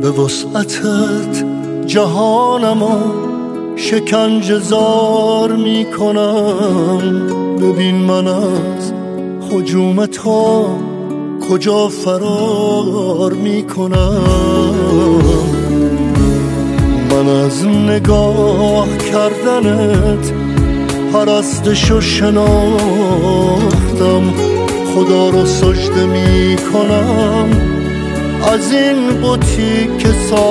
به وسعتت جهانمو شکنجه زار میکنم. ببین من از هجوم تو کجا فرار میکنم. من از نگاه کردنت پرستشو شناختم. خدا رو سجده میکنم از این بتی که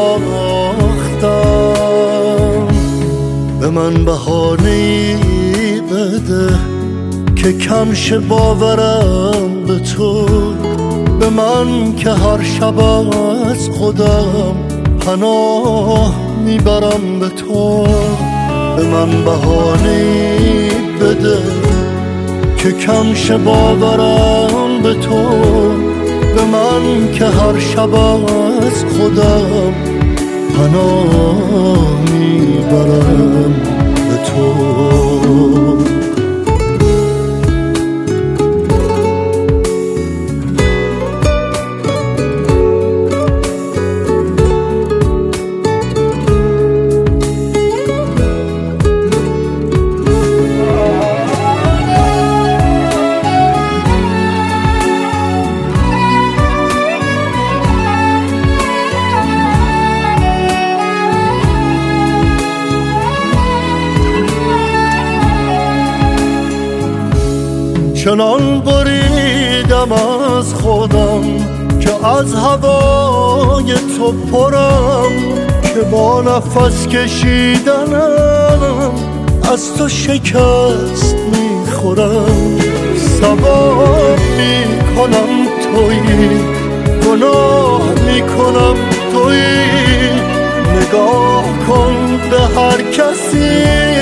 ساختم. به من بهانه‌ای بده که کم شه باورم به تو. به من که هر شب از خودم پناه میبرم به تو. به من بهانه‌ای بده که کم شه باورم به تو. به من که هر شب از خودم پناه میبرم به تو. چنان بریدم از خودم که از هوای تو پرم، که با نفس کشیدنم از تو شکست میخورم. ثواب میکنم تویی، گناه میکنم تویی. نگاه کن به هر کسی،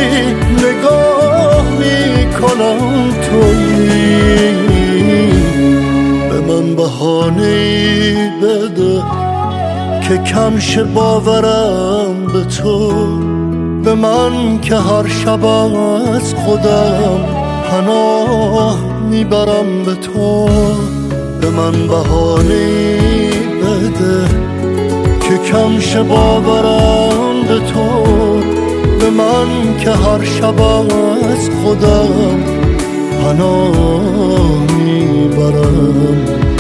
نگاه میکنم تویی. به من بهانه‌ای بده که کم شه باورم به تو. به من که هر شب از خودم پناه میبرم به تو. به من بهانه‌ای بده که کم شه باورم به تو. به من که هر شب از خودم پناه میبرم